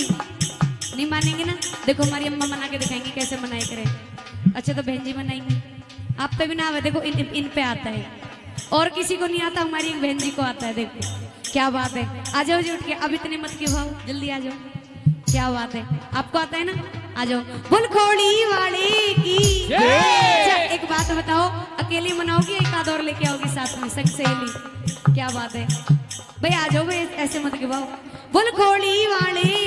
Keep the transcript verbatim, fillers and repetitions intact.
जी नहीं मानेंगे ना? देखो हमारी अम्मा मना के दिखाएंगी कैसे मनाए करें। अच्छा तो बहन जी मनाएंगे, आप पे भी ना आवे। देखो इन, इन पे आता है और किसी को नहीं आता, हमारी एक बहन जी को आता है। देखो क्या बात है। आ जाओ जी उठ के, अब इतने मत के भाव, जल्दी आ जाओ। क्या बात है, आपको आता है ना? आ जाओ। बोल खोड़ी वाले की। अच्छा एक बात बताओ, अकेले मनाओगी एक आध और लेके आओगी साथ में, संग सहेली? क्या बात है भाई, आ जाओ भाई, ऐसे मत के भाव। बोल खोड़ी वाले